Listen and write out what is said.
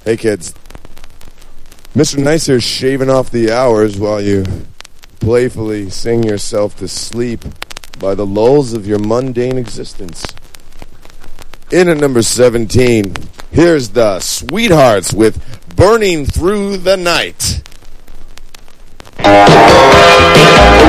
Hey kids, Mr. Nice here shaving off the hours while you playfully sing yourself to sleep by the lulls of your mundane existence. In at number 17, here's the Sweethearts with Burning Through the Night.